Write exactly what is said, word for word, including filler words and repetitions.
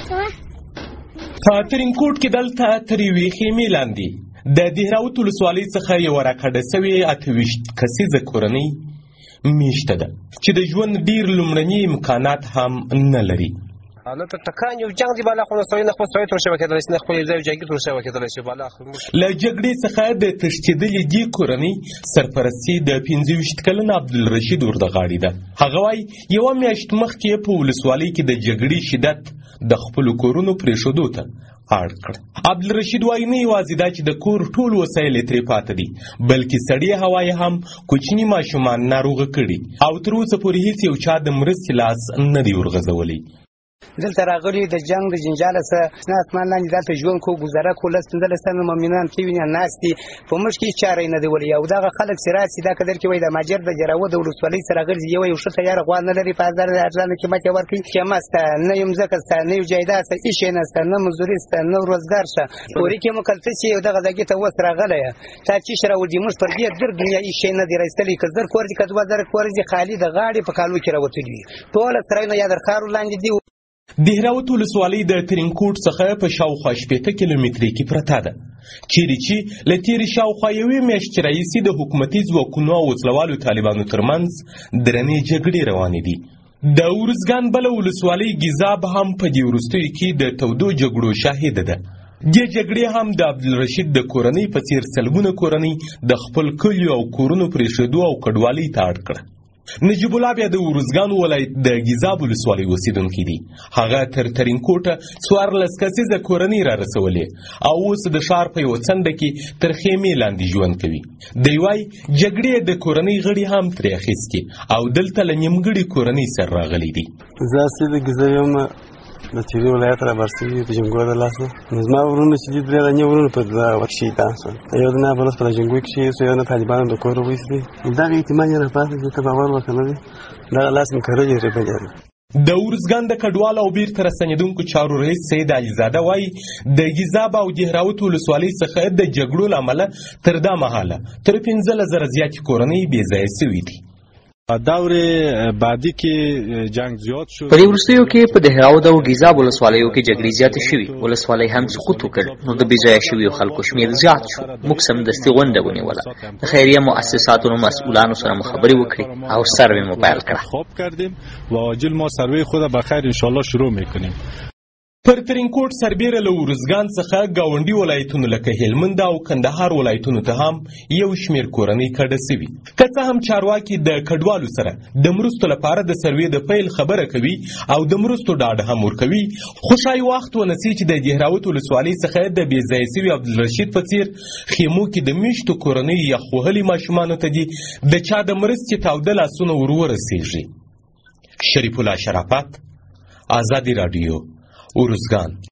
په ترینکوټ کې دلته تر یوې خیمې لاندې د دهراوت ولسوالۍ څخه یوه راکډه سوې اته ویشت کسیزه کورنۍ میشته ده چې د ژوند ډیر لومړني امکانات هم نه لري. البته ټکان یو جنگ دی بالا خو نو نه خو سوي تر شوه کېدل چې نه خو یو ځای جنگي تر شوه کېدل چې بالا له جګړې څخه د تښتېدلې دې کورنۍ سرپرستي د پنځه ویشت کلن عبدالرشید اردغاړي ده. هغه وایي یوه میاشت مخکې په ولسوالۍ کې د جګړې شدت د خپلو کورونو پرېښودو ته اړ کړ. عبدالرشید وایي نه یوازې دا چې د کور ټول وسایل یې ترې پاته دي بلکې سړې هوا یې هم کوچني ماشومان ناروغه کړي او تر اوسه پورې هېڅ یو چا د مرستې لاس نه دی ورغځولی. دلته راغلي د جنگ د جنجال سره نه اسمان لاندې دلته ژوند کو گزاره کوله ستندل سره مؤمنان کې ویني ناشتي په مش کې چارې نه دی ولې او دغه خلک سراسي دا قدر کې وای د ماجر د جراو د ولسوالۍ سره غرض یو یو شته یار غوا نه لري په هزار ارزان کې ماته ورکړي چې ماسته نه یم زکه ست نه یو جایداد څه هیڅ نه ست نه مزدوري ست نه روزګار شه پوری کې مکلته چې دغه دغه ته وس راغله تا چې شره ودی مش پر دې در دنیا هیڅ نه دی راستلې کزر کور دي کدو در کور دي خالی د غاړي په کالو کې راوتلی ټول سره نه یاد خارو لاندې دی. دهراوت ولسوالۍ د ترینکوټ څخه په شاوخوا شپېته کیلومترۍ کې پرته ده چیرې چې له تېرې شاوخوا یوې میاشتې راهیسې د حکومتي ځواکونو او وسلوالو طالبانو ترمنځ درنې جګړې روانې دي. د ارزګان بله ولسوالۍ ګیزاب هم په دې وروستیو کې د تودو جګړو شاهده ده. دې جګړې هم د عبدالرشید د کورنۍ په څېر سلګونه کورنۍ د خپل کلیو او کورونو پرېښودو او کډوالۍ ته اړ کړه. نجیب الله بیا د ارزګان ولایت د ګیزاب ولسوالۍ اوسېدونکی دی. هغه تر ترینکوټه څوارلس کسیزه کورنۍ را رسولې او اوس د ښار په یوه څنډه کې تر خیمې لاندې ژوند کوي. دی وایي جګړې د کورنۍ غړي هم ترې اخیستي او دلته له نیمګړې کورنۍ سره راغلی دي. زه اصلي د ګیزاب یم د تیری ولایت را برسوي د جنګو د لاسه زما ورونه چې دي درې دانې ورونه په دغه شهیدان شول یو د نه بل په جنګو کې شهید شو یو نه طالبانو د کور وایستې دغه احتمال یې راپاتې چې ته باور وکړه نه دی دغه لاس مې کرلې رېبلې. د ارزګان د کډوالو او بیرته راستنېدونکو چارو رئیس سید علیزاده وایي د ګیزاب او دهراوت ولسوالۍ څخه د جګړو له امله تر دا مهاله تر پنځلس زره زیاتې کورنۍ بې ځایه سوي دي. دور بعدی کې جنگ زیات شو. په دې وروستیو کې په دهراوت او ګیزاب ولسوالیو کې جګړې زیاتې شوې ولسوالۍ هم سقوط وکړ نو د بې ځایه شویو خلکو شمېر زیات شو. موږ سمدستي غونډه ونیوله د خیریه مؤسساتو مسئولانو سره مو خبرې وکړې او سروې مو پیل کړه. خوب کردیم و عاجل ما سروې خود بخیر ان شاء الله شروع میکنیم. پر ترینکوټ سربیره له ارزګان څخه ګاونډي ولایتونو لکه هلمند او کندهار ولایتونو ته هم یو شمېر کورنۍ کډه سوي. که څه هم چارواکي د کډوالو سره د مرستو لپاره د سروې د پیل خبره کوي او د مرستو ډاډ هم ورکوي خو ښایي وخت ونسي چې د دهراوت ولسوالۍ څخه د بې ځایه سوي عبدالرشید په څېر خیمو کې د میشتو کورنیو یخ وهلي ماشومانو ته دي د چا د مرستې تاوده لاسونه ور ورسېږي. شریف الله شرافت، آزادي راډیو، ارزګان.